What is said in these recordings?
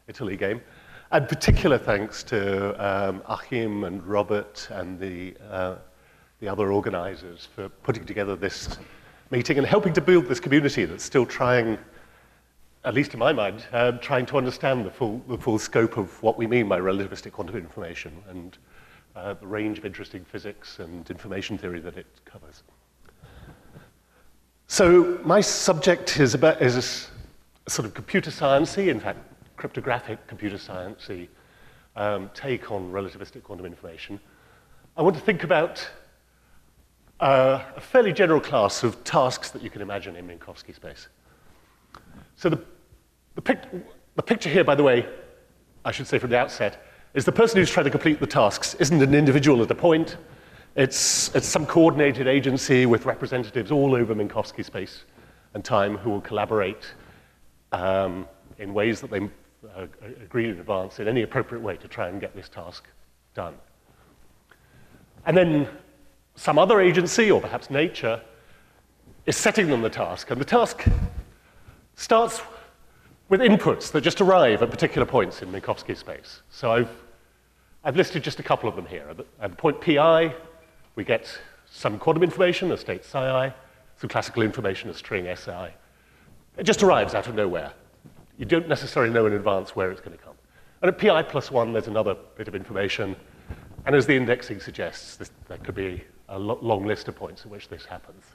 Italy game. And particular thanks to Achim and Robert and the other organizers for putting together this meeting and helping to build this community that's still trying, at least in my mind, trying to understand the full scope of what we mean by relativistic quantum information and the range of interesting physics and information theory that it covers. So my subject is a sort of computer sciencey, in fact, cryptographic computer sciencey take on relativistic quantum information. I want to think about a fairly general class of tasks that you can imagine in Minkowski space. So the picture here, by the way, I should say from the outset, is the person who's trying to complete the tasks isn't an individual at a point. It's some coordinated agency with representatives all over Minkowski space and time who will collaborate in ways that they agree in advance in any appropriate way to try and get this task done. And then some other agency, or perhaps nature, is setting them the task. And the task starts with inputs that just arrive at particular points in Minkowski space. So I've listed just a couple of them here. At point pi, we get some quantum information, a state psi, some classical information, a string si. It just arrives out of nowhere. You don't necessarily know in advance where it's going to come. And at pi plus 1, there's another bit of information. And as the indexing suggests, there could be a long list of points at which this happens.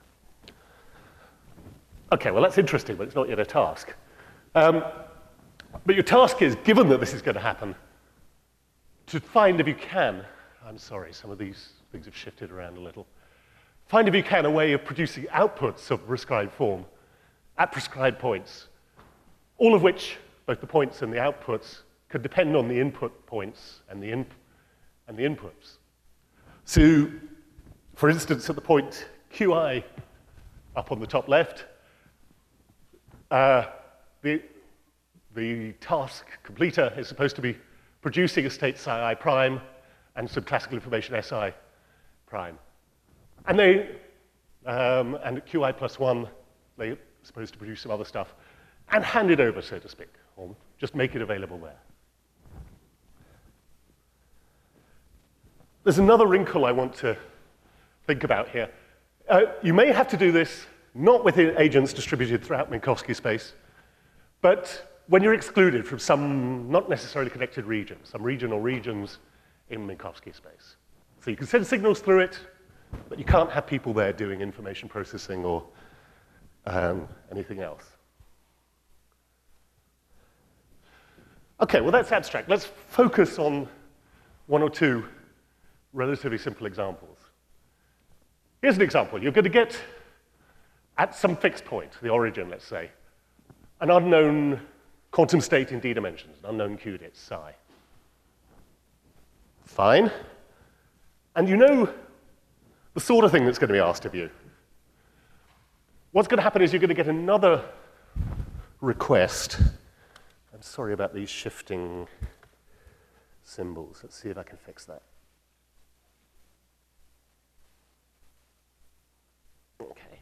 Okay, well, that's interesting, but it's not yet a task. But your task is, given that this is going to happen, to find, if you can, I'm sorry, some of these things have shifted around a little, find, if you can, a way of producing outputs of prescribed form at prescribed points, all of which, both the points and the outputs, could depend on the input points and the inputs. So, for instance, at the point qi up on the top left, the task completer is supposed to be producing a state psi prime and some classical information si prime. And at qi plus 1, they're supposed to produce some other stuff and hand it over, so to speak, or just make it available there. There's another wrinkle I want to think about here. You may have to do this not with agents distributed throughout Minkowski space, but when you're excluded from some not necessarily connected region, some region or regions in Minkowski space. So you can send signals through it, but you can't have people there doing information processing or anything else. Okay, well, that's abstract. Let's focus on one or two relatively simple examples. Here's an example. You're going to get, at some fixed point, the origin, let's say, an unknown quantum state in d dimensions, an unknown qubit, psi. Fine. And you know the sort of thing that's going to be asked of you. What's going to happen is you're going to get another request. I'm sorry about these shifting symbols. Let's see if I can fix that. Okay.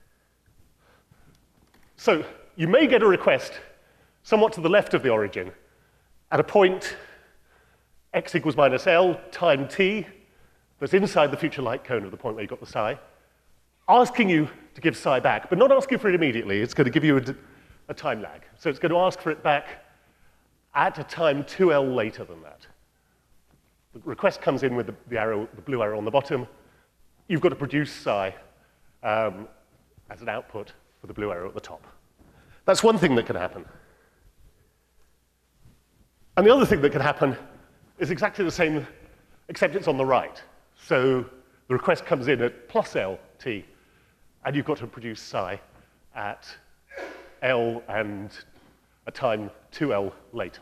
So you may get a request somewhat to the left of the origin at a point x equals minus L time t that's inside the future light cone of the point where you got the psi, asking you to give psi back, but not asking for it immediately. It's going to give you a time lag. So it's going to ask for it back at a time 2L later than that. The request comes in with the blue arrow on the bottom. You've got to produce psi as an output for the blue arrow at the top. That's one thing that can happen. And the other thing that can happen is exactly the same, except it's on the right. So the request comes in at plus LT, and you've got to produce psi at L and a time 2L later.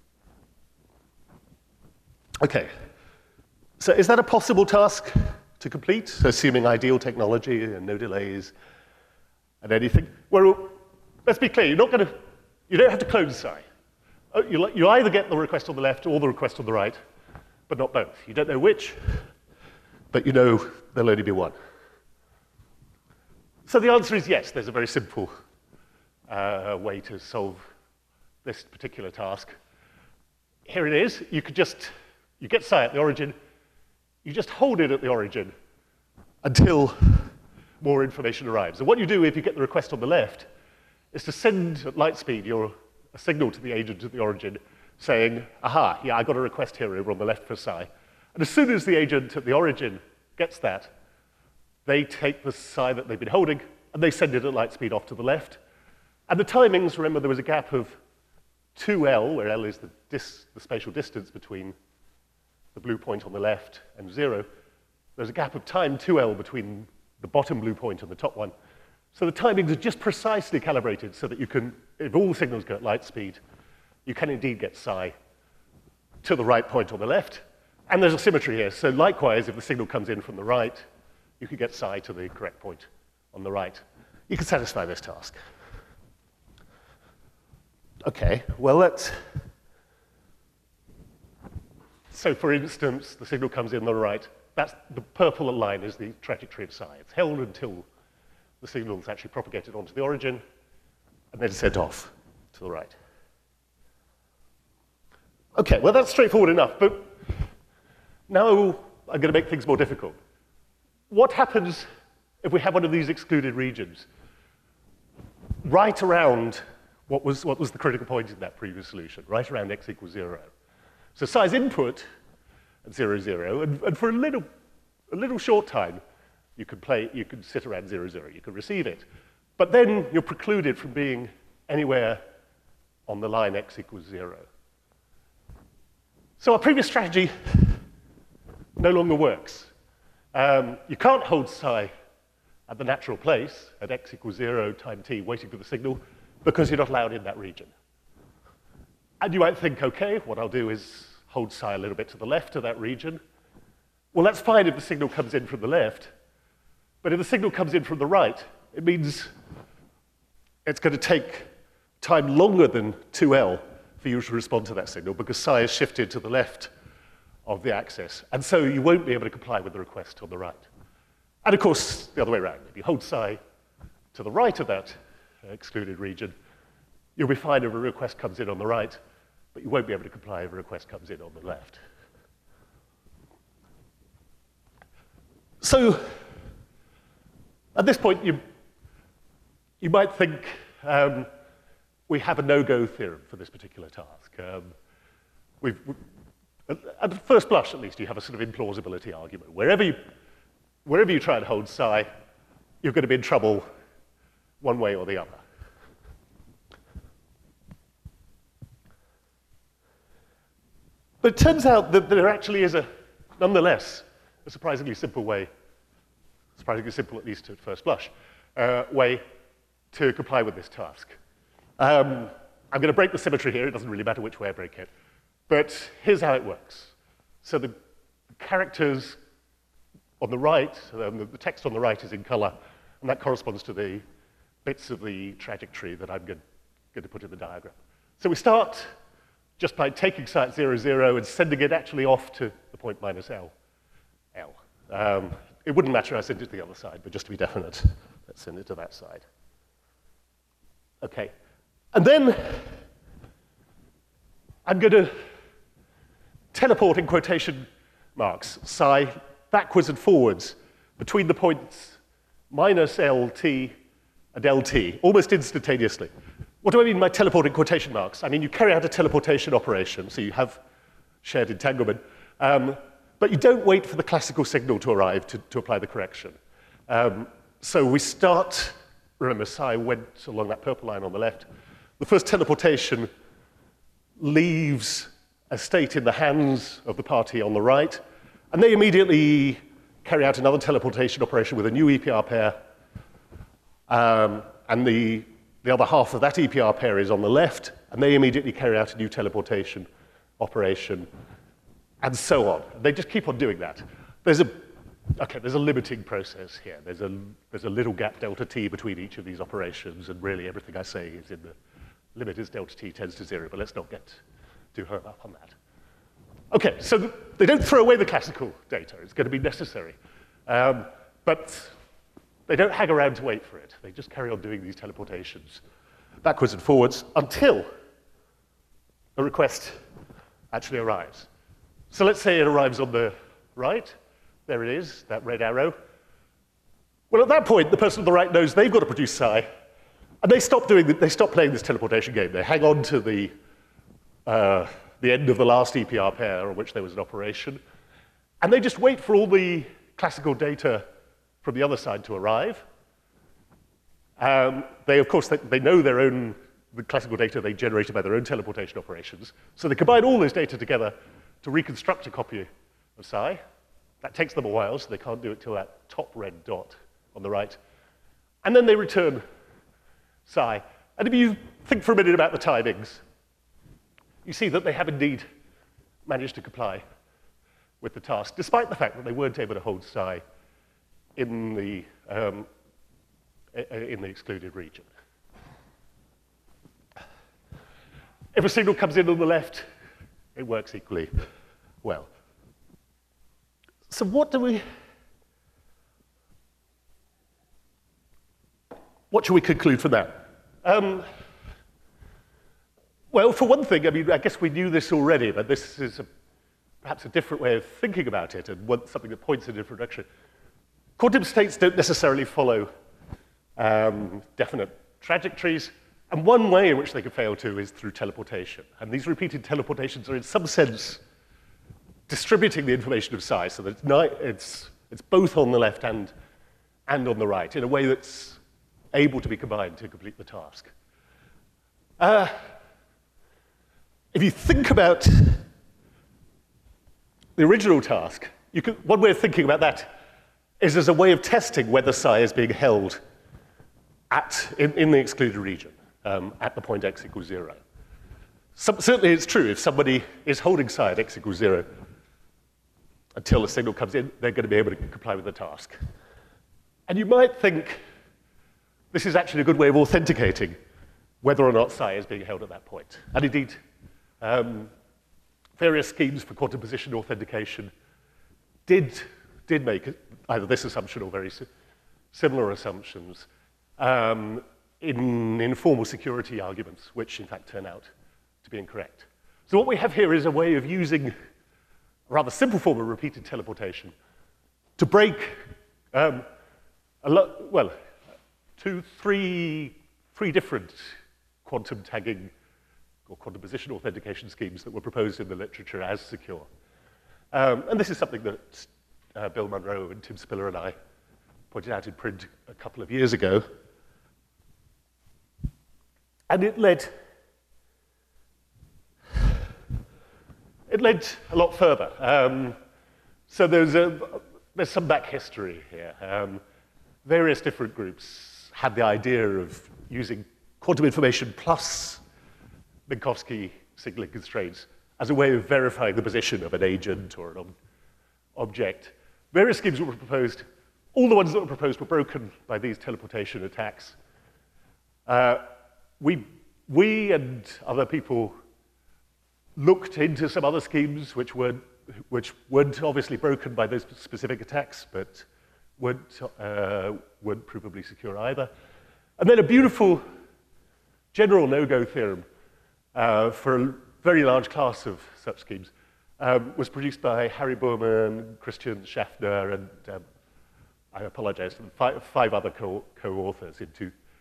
Okay, so is that a possible task to complete, assuming ideal technology and no delays and anything? Well, let's be clear, you don't have to clone psi. You either get the request on the left or the request on the right, but not both. You don't know which, but you know there'll only be one. So the answer is yes, there's a very simple way to solve this particular task. here it is. You get psi at the origin. You just hold it at the origin until more information arrives. And what you do if you get the request on the left is to send at light speed a signal to the agent at the origin saying, aha, yeah, I got a request here over on the left for psi. And as soon as the agent at the origin gets that, they take the psi that they've been holding and they send it at light speed off to the left. And the timings, remember there was a gap of 2L, where L is the spatial distance between the blue point on the left and 0. There's a gap of time 2L between the bottom blue point and the top one. So the timings are just precisely calibrated so that you can, if all signals go at light speed, you can indeed get psi to the right point on the left. And there's a symmetry here. So likewise, if the signal comes in from the right, you could get psi to the correct point on the right. You can satisfy this task. Okay, well, so for instance, the signal comes in on the right. That's the purple line is the trajectory of psi. It's held until the signal is actually propagated onto the origin and then sent off to the right. Okay, well, that's straightforward enough, but now I'm going to make things more difficult. What happens if we have one of these excluded regions right around what was the critical point in that previous solution, right around x equals 0? So psi's input at 0, 0, and for a little short time, you could sit around 0, 0, you could receive it. But then you're precluded from being anywhere on the line x equals 0. So our previous strategy no longer works. You can't hold psi at the natural place, at x equals 0 time t, waiting for the signal, because you're not allowed in that region. And you might think, okay, what I'll do is hold psi a little bit to the left of that region. Well, that's fine if the signal comes in from the left, but if the signal comes in from the right, it means it's going to take time longer than 2L for you to respond to that signal, because psi is shifted to the left of the axis, and so you won't be able to comply with the request on the right. And of course, the other way around, if you hold psi to the right of that excluded region, you'll be fine if a request comes in on the right, but you won't be able to comply if a request comes in on the left. So, at this point, you might think we have a no-go theorem for this particular task. At first blush, at least, you have a sort of implausibility argument. Wherever you try and hold psi, you're going to be in trouble one way or the other. But it turns out that there actually is nonetheless, a surprisingly simple way, surprisingly simple at least at first blush, way to comply with this task. I'm going to break the symmetry here. It doesn't really matter which way I break it. But here's how it works. So the characters on the right, the text on the right is in color, and that corresponds to the bits of the trajectory that I'm going to put in the diagram. So we start just by taking psi at 0, 0 and sending it actually off to the point minus L. It wouldn't matter if I sent it to the other side, but just to be definite, let's send it to that side. Okay. And then I'm going to teleport in quotation marks psi backwards and forwards between the points minus LT and LT, almost instantaneously. What do I mean by teleport in quotation marks? I mean, you carry out a teleportation operation, so you have shared entanglement, but you don't wait for the classical signal to arrive to apply the correction. So we start, remember, psi went along that purple line on the left. The first teleportation leaves a state in the hands of the party on the right, and they immediately carry out another teleportation operation with a new EPR pair, and the other half of that EPR pair is on the left, and they immediately carry out a new teleportation operation, and so on. They just keep on doing that. There's a limiting process here. There's a little gap delta t between each of these operations, and really everything I say is in the limit as delta t tends to 0, but let's not get too hung up on that. Okay, so they don't throw away the classical data. It's going to be necessary. But they don't hang around to wait for it. They just carry on doing these teleportations backwards and forwards until a request actually arrives. So let's say it arrives on the right. There it is, that red arrow. Well, at that point, the person on the right knows they've got to produce psi, and they stop playing this teleportation game. They hang on to the end of the last EPR pair on which there was an operation, and they just wait for all the classical data from the other side to arrive. Of course, they know the classical data they generated by their own teleportation operations, so they combine all those data together to reconstruct a copy of psi. That takes them a while, so they can't do it till that top red dot on the right. And then they return psi. And if you think for a minute about the timings, you see that they have indeed managed to comply with the task, despite the fact that they weren't able to hold psi in the excluded region. If a signal comes in on the left, it works equally well. So what should we conclude from that? Well, for one thing, I mean, I guess we knew this already, but this is perhaps a different way of thinking about it, and something that points in a different direction. Quantum states don't necessarily follow definite trajectories, and one way in which they can fail to is through teleportation. And these repeated teleportations are, in some sense, distributing the information of psi, so that it's both on the left and on the right, in a way that's able to be combined to complete the task. If you think about the original task, one way of thinking about that is as a way of testing whether psi is being held in the excluded region at the point x equals 0. Certainly it's true, if somebody is holding psi at x equals 0 until the signal comes in, they're going to be able to comply with the task. And you might think this is actually a good way of authenticating whether or not psi is being held at that point. And indeed, various schemes for quantum position authentication did make either this assumption or very similar assumptions in informal security arguments, which in fact turn out to be incorrect. So what we have here is a way of using a rather simple form of repeated teleportation to break three different quantum tagging or quantum position authentication schemes that were proposed in the literature as secure. And this is something that Bill Munro and Tim Spiller and I pointed out in print a couple of years ago. And it led a lot further. So there's some back history here. Various different groups had the idea of using quantum information plus Minkowski signaling constraints as a way of verifying the position of an agent or an object. Various schemes were proposed. All the ones that were proposed were broken by these teleportation attacks. We and other people looked into some other schemes which weren't obviously broken by those specific attacks, but weren't provably secure either. And then a beautiful general no-go theorem for a very large class of such schemes was produced by Harry Boerman, Christian Schaffner, and I apologize, five other co-authors in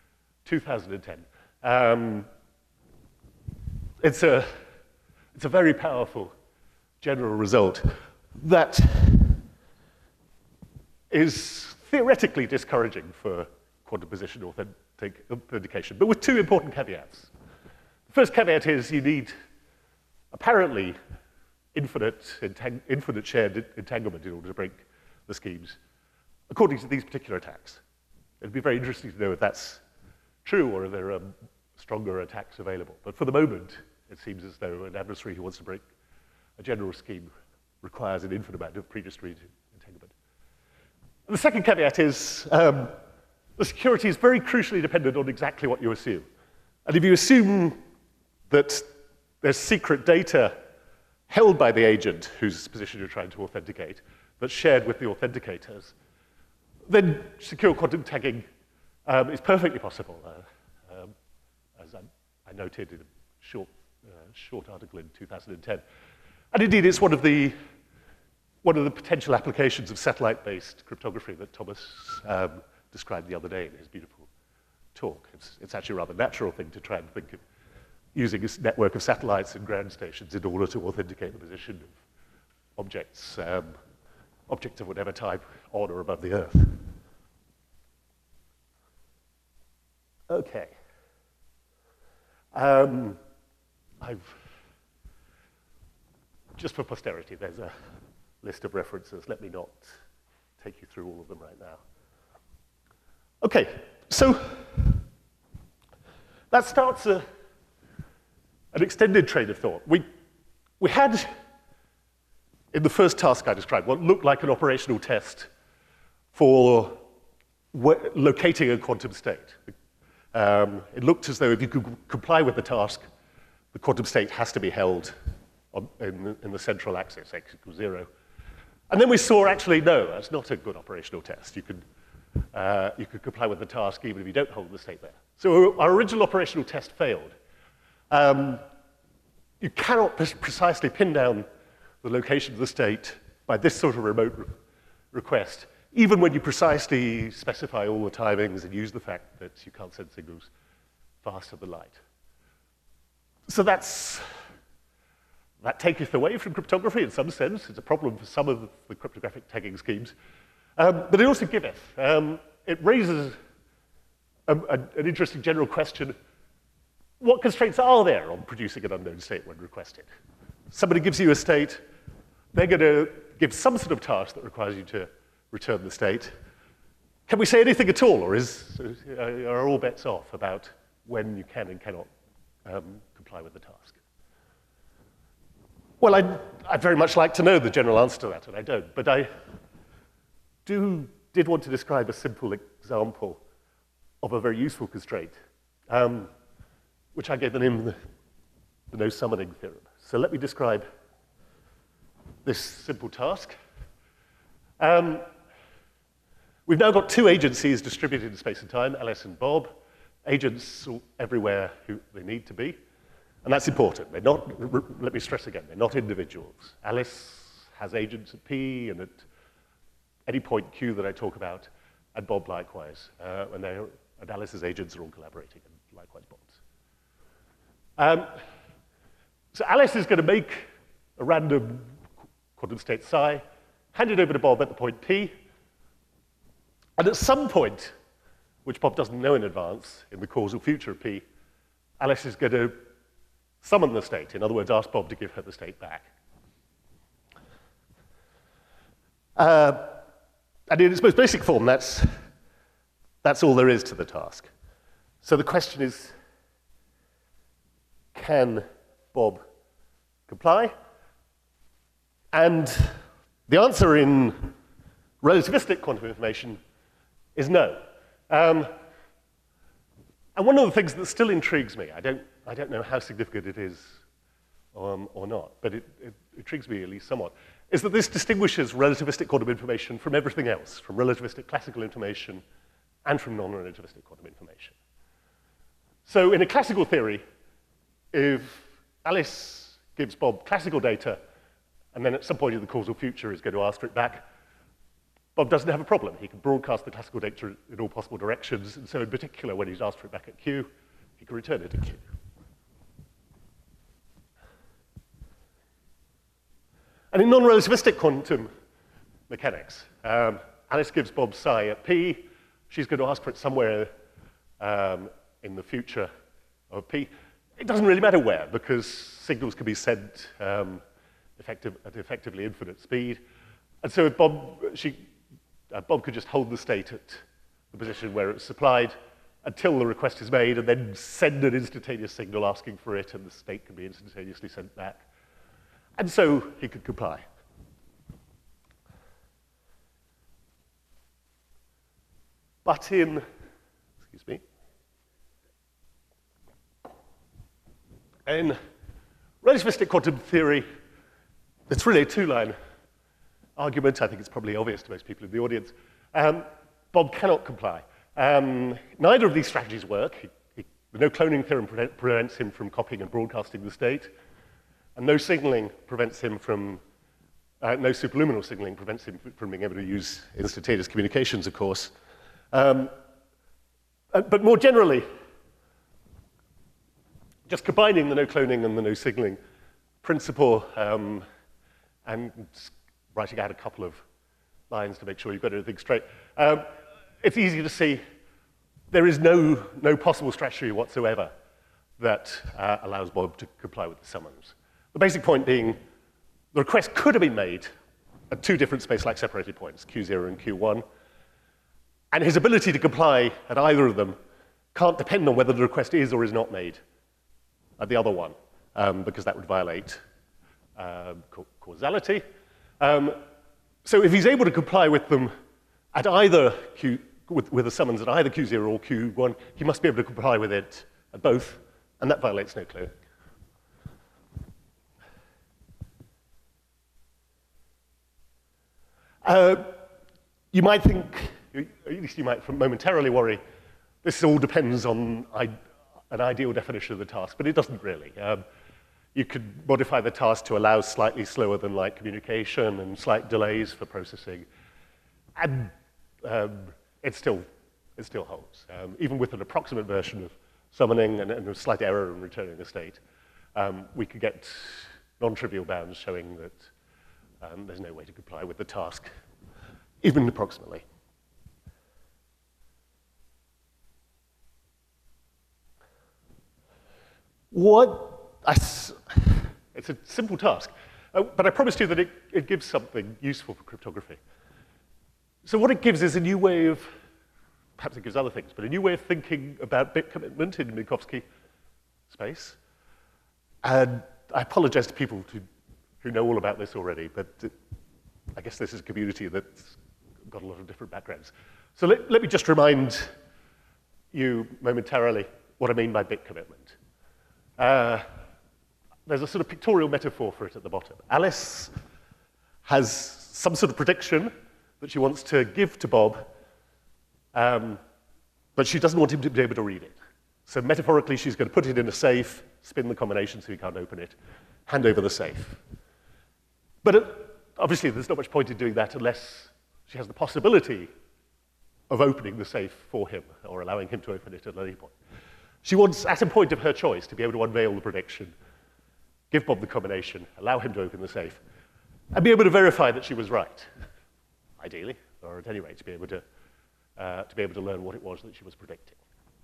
2010. It's a very powerful general result that is theoretically discouraging for quantum position authentication, but with two important caveats. The first caveat is you need apparently infinite shared entanglement in order to break the schemes, according to these particular attacks. It'd be very interesting to know if that's true or if there are stronger attacks available. But for the moment, it seems as though an adversary who wants to break a general scheme requires an infinite amount of pre-discrete entanglement. And the second caveat is the security is very crucially dependent on exactly what you assume. And if you assume that there's secret data held by the agent whose position you're trying to authenticate that's shared with the authenticators, then secure quantum tagging is perfectly possible, as I noted in a short article in 2010. And indeed, it's one of the potential applications of satellite-based cryptography that Thomas described the other day in his beautiful talk. It's actually a rather natural thing to try and think of using a network of satellites and ground stations in order to authenticate the position of objects, objects of whatever type, on or above the Earth. Okay. Just for posterity, there's a list of references. Let me not take you through all of them right now. Okay, so that starts an extended train of thought. We had, in the first task I described, what looked like an operational test for locating a quantum state. It looked as though if you could comply with the task, the quantum state has to be held in the central axis, x equals 0. And then we saw, actually, no, that's not a good operational test. You could comply with the task even if you don't hold the state there. So our original operational test failed. You cannot precisely pin down the location of the state by this sort of remote request, even when you precisely specify all the timings and use the fact that you can't send signals faster than light. So that taketh away from cryptography in some sense. It's a problem for some of the cryptographic tagging schemes. But it also giveth. It raises an interesting general question. What constraints are there on producing an unknown state when requested? Somebody gives you a state. They're going to give some sort of task that requires you to return the state. Can we say anything at all, or are all bets off about when you can and cannot comply with the task? Well, I'd very much like to know the general answer to that, and I don't. But I did want to describe a simple example of a very useful constraint, which I gave the name the no-summoning theorem. So let me describe this simple task. We've now got two agencies distributed in space and time, Alice and Bob, agents everywhere who they need to be. And that's important. They're not, let me stress again, they're not individuals. Alice has agents at P and at any point Q that I talk about, and Bob likewise. And Alice's agents are all collaborating, and likewise Bob's. So Alice is going to make a random quantum state psi, hand it over to Bob at the point P, and at some point, which Bob doesn't know in advance, in the causal future of P, Alice is going to summon the state. In other words, ask Bob to give her the state back. And in its most basic form, that's all there is to the task. So the question is, can Bob comply? And the answer in relativistic quantum information is no. And one of the things that still intrigues me, I don't know how significant it is or not, but it intrigues me at least somewhat, is that this distinguishes relativistic quantum information from everything else, from relativistic classical information and from non-relativistic quantum information. So in a classical theory, if Alice gives Bob classical data, and then at some point in the causal future is going to ask for it back, Bob doesn't have a problem. He can broadcast the classical data in all possible directions, and so in particular, when he's asked for it back at Q, he can return it at Q. And in non-relativistic quantum mechanics, Alice gives Bob psi at P. She's going to ask for it somewhere in the future of P. It doesn't really matter where, because signals can be sent at effectively infinite speed. And so if Bob could just hold the state at the position where it's supplied until the request is made, and then send an instantaneous signal asking for it, and the state can be instantaneously sent back. And so he could comply. But in relativistic quantum theory, it's really a two-line argument. I think it's probably obvious to most people in the audience. Bob cannot comply. Neither of these strategies work. The no cloning theorem prevents him from copying and broadcasting the state, and no signaling prevents him from, no superluminal signaling prevents him from being able to use instantaneous communications, of course. But more generally, just combining the no cloning and the no signaling principle and writing out a couple of lines to make sure you've got everything straight, it's easy to see there is no possible strategy whatsoever that allows Bob to comply with the summons. The basic point being the request could have been made at two different space-like separated points, Q0 and Q1, and his ability to comply at either of them can't depend on whether the request is or is not made at the other one, because that would violate causality. So if he's able to comply with them at either with the summons at either Q0 or Q1, he must be able to comply with it at both, and that violates no cloning. You might think, at least you might momentarily worry, this all depends on an ideal definition of the task, but it doesn't really. You could modify the task to allow slightly slower than light communication and slight delays for processing, and it still holds. Even with an approximate version of summoning and a slight error in returning a state, we could get non-trivial bounds showing that there's no way to comply with the task, even approximately. It's a simple task, but I promised you that it gives something useful for cryptography. So what it gives is a new way of, perhaps it gives other things, but a new way of thinking about bit commitment in Minkowski space. And I apologize to people who know all about this already, but I guess this is a community that's got a lot of different backgrounds. So let me just remind you momentarily what I mean by bit commitment. There's a sort of pictorial metaphor for it at the bottom. Alice has some sort of prediction that she wants to give to Bob, but she doesn't want him to be able to read it. So metaphorically, she's going to put it in a safe, spin the combination so he can't open it, hand over the safe. But obviously, there's not much point in doing that unless she has the possibility of opening the safe for him or allowing him to open it at any point. She wants, at a point of her choice, to be able to unveil the prediction, give Bob the combination, allow him to open the safe, and be able to verify that she was right, ideally, or at any rate, to be able to learn what it was that she was predicting.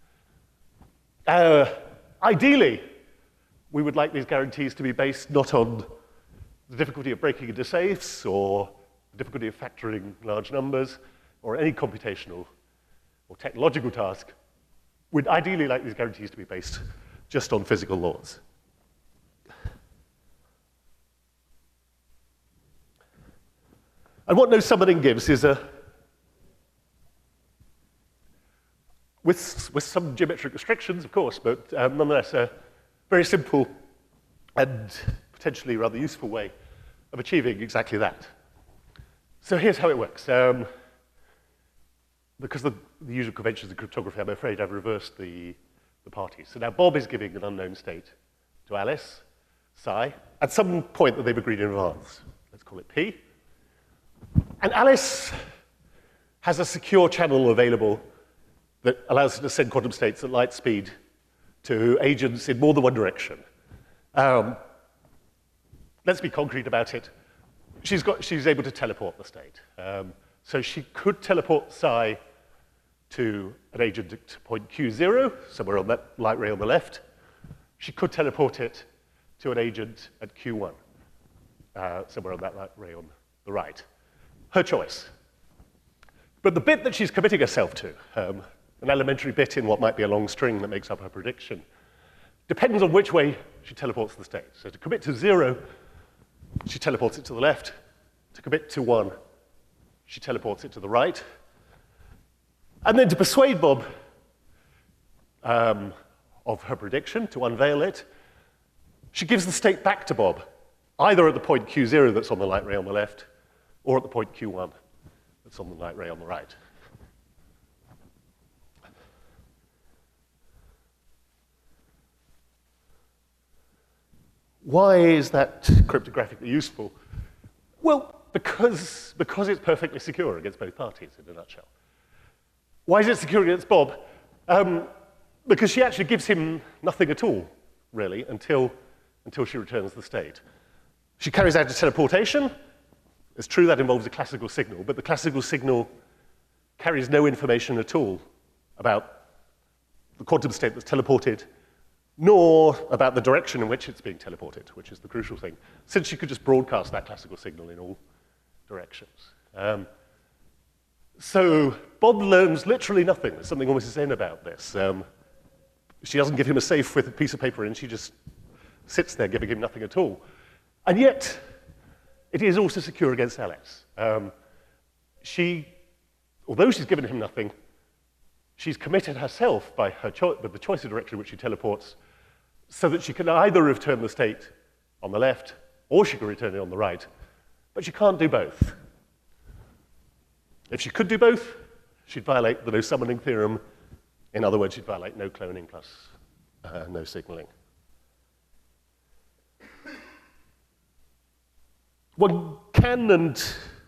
Ideally, we would like these guarantees to be based not on the difficulty of breaking into safes or the difficulty of factoring large numbers or any computational or technological task. We'd ideally like these guarantees to be based just on physical laws. And what no summoning gives is with some geometric restrictions, of course, but nonetheless a very simple and potentially rather useful way of achieving exactly that. So here's how it works. Because of the usual conventions of cryptography, I'm afraid I've reversed the parties. So now Bob is giving an unknown state to Alice, psi, at some point that they've agreed in advance. Let's call it P. And Alice has a secure channel available that allows her to send quantum states at light speed to agents in more than one direction. Let's be concrete about it. She's able to teleport the state. So she could teleport psi to an agent at point Q0, somewhere on that light ray on the left. She could teleport it to an agent at Q1, somewhere on that light ray on the right. Her choice. But the bit that she's committing herself to, an elementary bit in what might be a long string that makes up her prediction, depends on which way she teleports the state. So to commit to 0, she teleports it to the left. To commit to 1, she teleports it to the right. And then to persuade Bob of her prediction, to unveil it, she gives the state back to Bob, either at the point Q0 that's on the light ray on the left, or at the point Q1 that's on the light ray on the right. Why is that cryptographically useful? Well, because it's perfectly secure against both parties, in a nutshell. Why is it secure against Bob? Because she actually gives him nothing at all, really, until she returns the state. She carries out a teleportation. It's true that involves a classical signal, but the classical signal carries no information at all about the quantum state that's teleported, nor about the direction in which it's being teleported, which is the crucial thing, since she could just broadcast that classical signal in all directions. So Bob learns literally nothing. There's something almost insane about this. She doesn't give him a safe with a piece of paper in, she just sits there giving him nothing at all. And yet, it is also secure against Alice. Although she's given him nothing, she's committed herself by with the choice of direction in which she teleports, so that she can either return the state on the left, or she can return it on the right, but she can't do both. If she could do both, she'd violate the no-summoning theorem. In other words, she'd violate no cloning plus no signaling. One can, and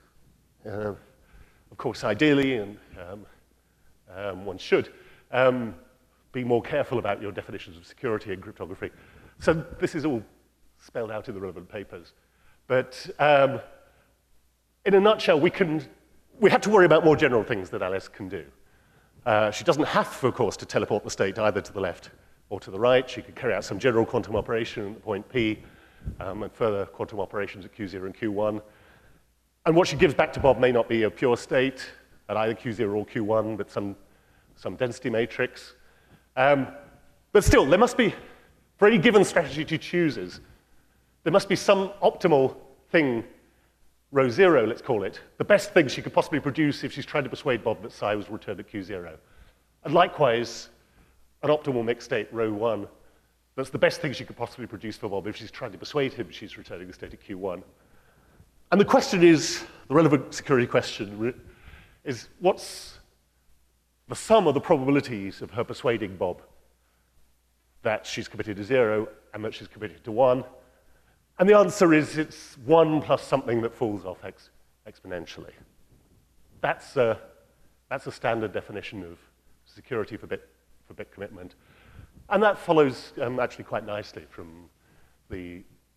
of course, ideally, and one should, be more careful about your definitions of security in cryptography. So this is all spelled out in the relevant papers. But in a nutshell, we have to worry about more general things that Alice can do. She doesn't have, of course, to teleport the state either to the left or to the right. She could carry out some general quantum operation at the point P, and further quantum operations at Q0 and Q1. And what she gives back to Bob may not be a pure state at either Q0 or Q1, but some density matrix. But still, there must be, for any given strategy she chooses, there must be some optimal thing, row 0, let's call it, the best thing she could possibly produce if she's trying to persuade Bob that psi was returned at Q0. And likewise, an optimal mixed state, row 1, that's the best thing she could possibly produce for Bob if she's trying to persuade him she's returning the state at Q1. And the question is, the relevant security question is, what's the sum of the probabilities of her persuading Bob that she's committed to 0 and that she's committed to 1? And the answer is it's 1 plus something that falls off exponentially. That's a standard definition of security for bit commitment. And that follows actually quite nicely from the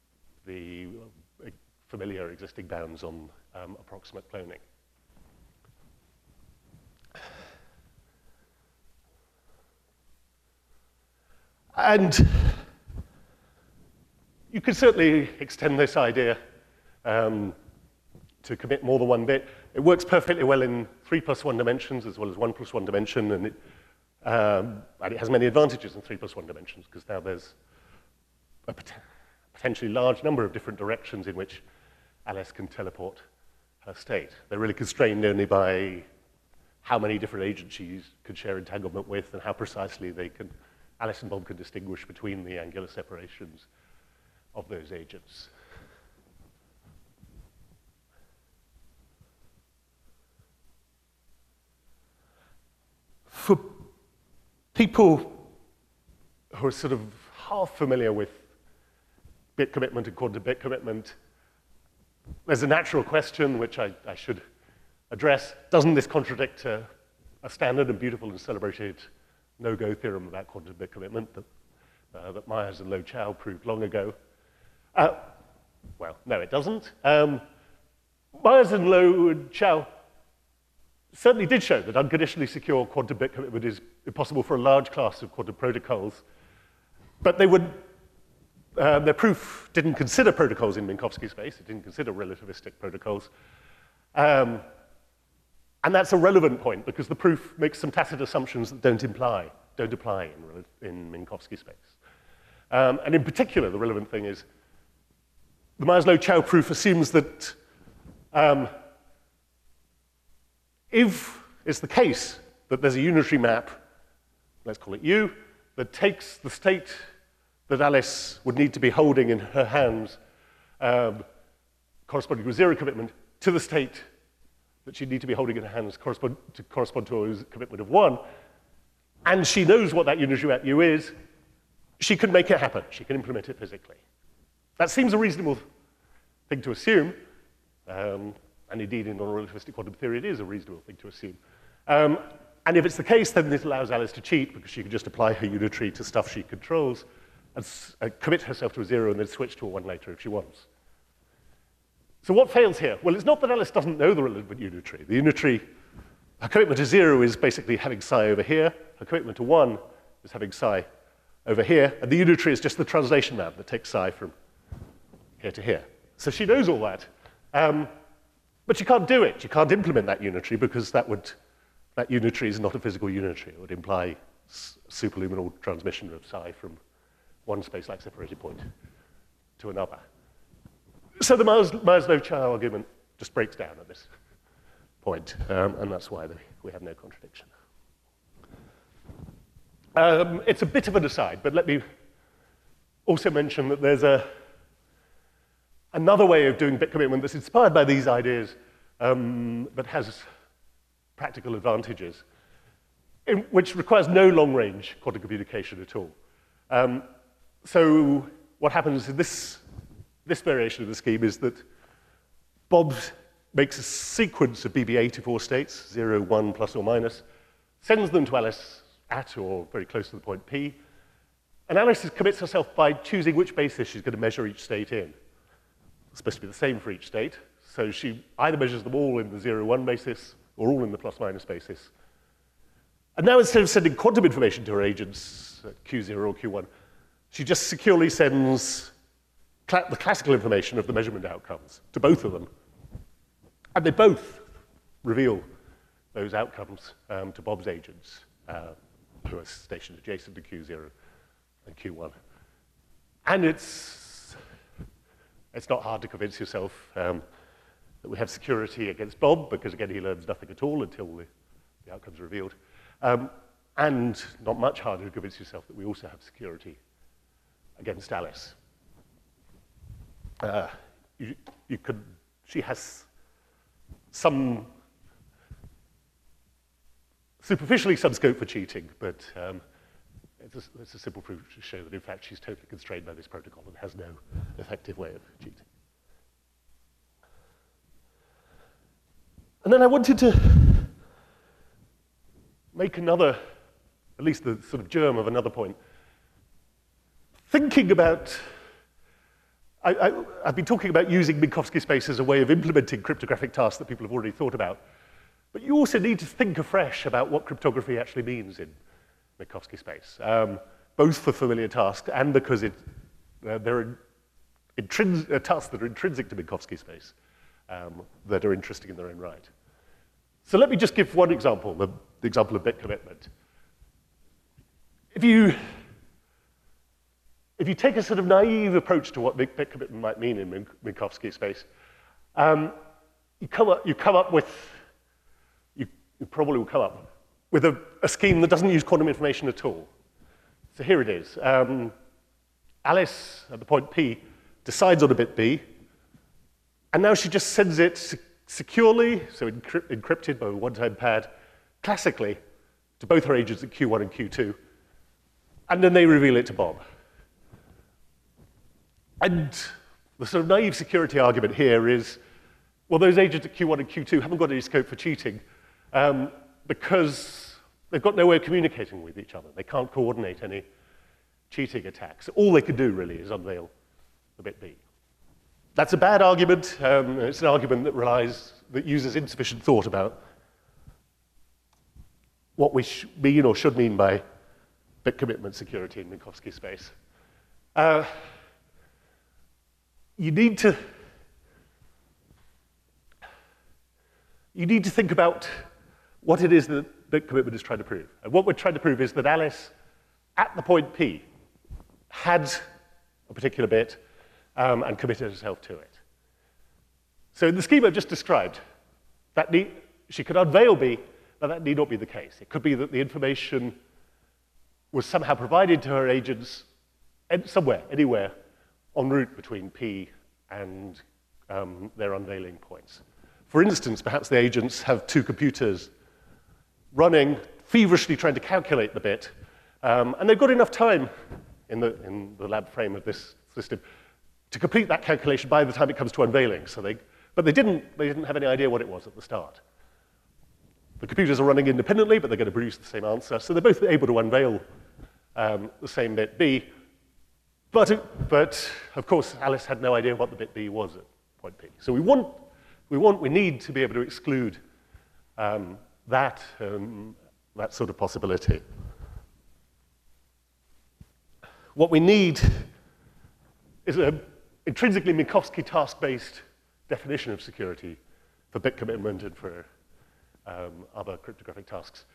familiar existing bounds on approximate cloning. And you could certainly extend this idea to commit more than one bit. It works perfectly well in 3+1 dimensions as well as 1+1 dimension, and it has many advantages in 3+1 dimensions, because now there's a potentially large number of different directions in which Alice can teleport her state. They're really constrained only by how many different agents she could share entanglement with and how precisely Alice and Bob can distinguish between the angular separations of those agents. For people who are sort of half familiar with bit commitment and quantum bit commitment, there's a natural question which I should address. Doesn't this contradict a standard and beautiful and celebrated no-go theorem about quantum bit commitment that Myers and Lo Chow proved long ago? Well, no, it doesn't. Myers and Lo Chow certainly did show that unconditionally secure quantum bit commitment is impossible for a large class of quantum protocols, but their proof didn't consider protocols in Minkowski space. It didn't consider relativistic protocols. And that's a relevant point, because the proof makes some tacit assumptions that don't apply in Minkowski space. And in particular, the relevant thing is the Myers-Lo Chow proof assumes that if it's the case that there's a unitary map, let's call it U, that takes the state that Alice would need to be holding in her hands corresponding to a 0 commitment to the state that she'd need to be holding in her hands correspond to a commitment of 1, and she knows what that unitary map U is, she can make it happen. She can implement it physically. That seems a reasonable thing to assume, and indeed in non-relativistic quantum theory it is a reasonable thing to assume. And if it's the case, then this allows Alice to cheat because she can just apply her unitary to stuff she controls and commit herself to a 0 and then switch to a 1 later if she wants. So what fails here? Well, it's not that Alice doesn't know the relevant unitary. The unitary, her commitment to 0 is basically having psi over here. Her commitment to 1 is having psi over here. And the unitary is just the translation map that takes psi from here to here. So she knows all that. But she can't do it. She can't implement that unitary because that unitary is not a physical unitary. It would imply superluminal transmission of psi from one space-like separated point to another. So the Maslov-Chow argument just breaks down at this point, and that's why we have no contradiction. It's a bit of an aside, but let me also mention that there's another way of doing bit commitment that's inspired by these ideas, but has practical advantages, which requires no long-range quantum communication at all. So what happens in this variation of the scheme is that Bob makes a sequence of BB84 states, 0, 1, plus or minus, sends them to Alice at or very close to the point P, and Alice commits herself by choosing which basis she's going to measure each state in. It's supposed to be the same for each state, so she either measures them all in the 0, 1 basis or all in the plus-minus basis. And now instead of sending quantum information to her agents at Q0 or Q1, she just securely sends the classical information of the measurement outcomes to both of them. And they both reveal those outcomes to Bob's agents, who are stationed adjacent to Q0 and Q1. And it's not hard to convince yourself that we have security against Bob, because again, he learns nothing at all until the outcome's revealed. And not much harder to convince yourself that we also have security against Alice. She has superficially some scope for cheating, but it's a simple proof to show that in fact she's totally constrained by this protocol and has no effective way of cheating. And then I wanted to make another, at least the sort of germ of another point. Thinking about, I've been talking about using Minkowski space as a way of implementing cryptographic tasks that people have already thought about. But you also need to think afresh about what cryptography actually means in Minkowski space, both for familiar tasks and because there are tasks that are intrinsic to Minkowski space that are interesting in their own right. So let me just give one example, the example of bit commitment. If you take a sort of naive approach to what bit commitment might mean in Minkowski space, you probably will come up with a scheme that doesn't use quantum information at all. So here it is. Alice, at the point P, decides on a bit B, and now she just sends it securely, so encrypted by a one-time pad, classically, to both her agents at Q1 and Q2, and then they reveal it to Bob. And the sort of naive security argument here is, well, those agents at Q1 and Q2 haven't got any scope for cheating because they've got no way of communicating with each other. They can't coordinate any cheating attacks. All they could do, really, is unveil the bit B. That's a bad argument. It's an argument that uses insufficient thought about what we mean or should mean by bit commitment security in Minkowski space. You need to think about what it is that bit commitment is trying to prove. And what we're trying to prove is that Alice, at the point P, had a particular bit and committed herself to it. So in the scheme I've just described, she could unveil B, but that need not be the case. It could be that the information was somehow provided to her agents somewhere, anywhere, en route between P and their unveiling points. For instance, perhaps the agents have two computers running, feverishly trying to calculate the bit, and they've got enough time in the lab frame of this system to complete that calculation by the time it comes to unveiling. But they didn't have any idea what it was at the start. The computers are running independently, but they're going to produce the same answer. So they're both able to unveil the same bit B. But of course, Alice had no idea what the bit B was at point P. So we need to be able to exclude that sort of possibility. What we need is an intrinsically Minkowski task-based definition of security for bit commitment and for other cryptographic tasks.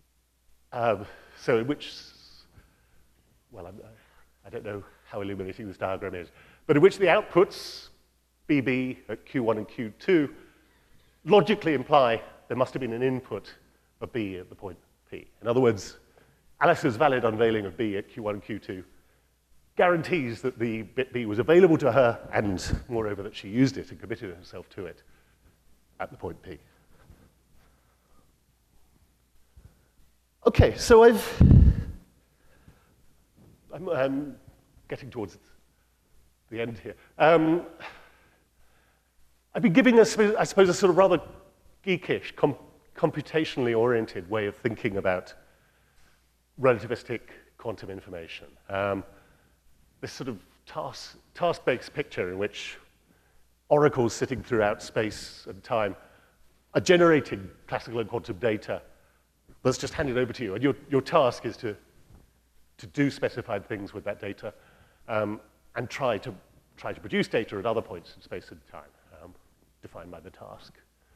So in which, well, I don't know how illuminating this diagram is, but in which the outputs, BB at Q1 and Q2, logically imply there must have been an input of B at the point P. In other words, Alice's valid unveiling of B at Q1 and Q2 guarantees that the bit B was available to her, and moreover that she used it and committed herself to it at the point P. Okay, so I'm getting towards the end here. I've been giving, I suppose, a sort of rather geekish, computationally oriented way of thinking about relativistic quantum information. This sort of task-based picture in which oracles sitting throughout space and time are generating classical and quantum data that's just handed over to you. And your task is to do specified things with that data and try to produce data at other points in space and time, defined by the task.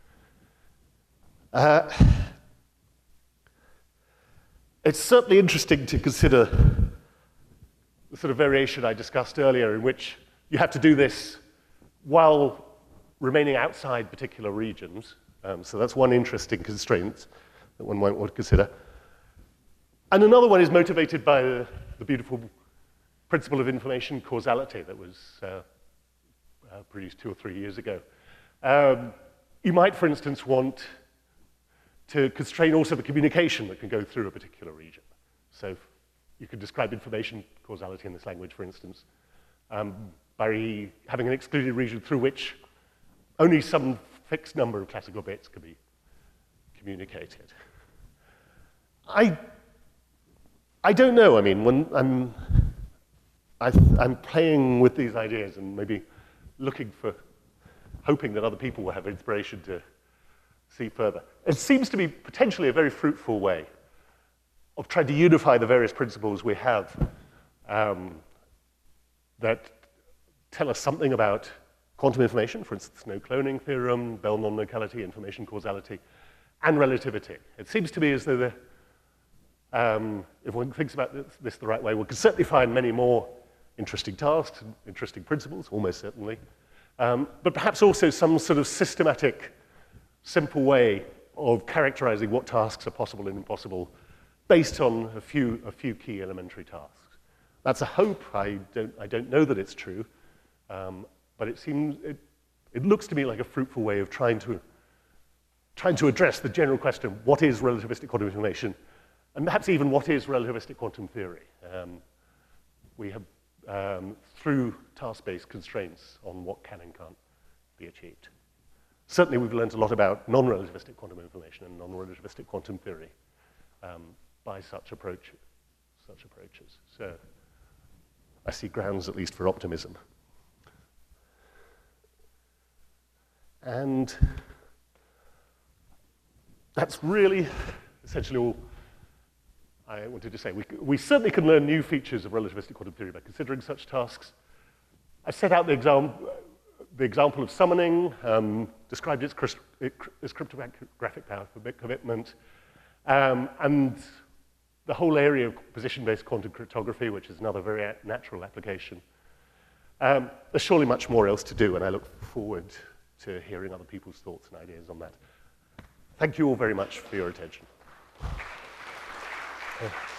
It's certainly interesting to consider the sort of variation I discussed earlier in which you have to do this while remaining outside particular regions. So that's one interesting constraint that one might want to consider. And another one is motivated by the beautiful principle of information causality that was produced 2 or 3 years ago. You might, for instance, want to constrain also the communication that can go through a particular region. So you could describe information causality in this language, for instance, by having an excluded region through which only some fixed number of classical bits can be communicated. I don't know. I mean, when I'm playing with these ideas and maybe hoping that other people will have inspiration to see further. It seems to be potentially a very fruitful way of trying to unify the various principles we have that tell us something about quantum information, for instance, no cloning theorem, Bell non-locality, information causality, and relativity. It seems to me as though if one thinks about this the right way, we can certainly find many more interesting tasks and interesting principles, almost certainly, but perhaps also some sort of systematic, simple way of characterizing what tasks are possible and impossible based on a few key elementary tasks. That's a hope. I don't know that it's true, but it looks to me like a fruitful way of trying to address the general question: what is relativistic quantum information, and perhaps even what is relativistic quantum theory? We have through task-based constraints on what can and can't be achieved. Certainly, we've learned a lot about non-relativistic quantum information and non-relativistic quantum theory by such approaches. So I see grounds, at least, for optimism. And that's really essentially all I wanted to say. We certainly can learn new features of relativistic quantum theory by considering such tasks. I set out the example of summoning, described its cryptographic power for bit commitment, and the whole area of position-based quantum cryptography, which is another very natural application. There's surely much more else to do, and I look forward to hearing other people's thoughts and ideas on that. Thank you all very much for your attention.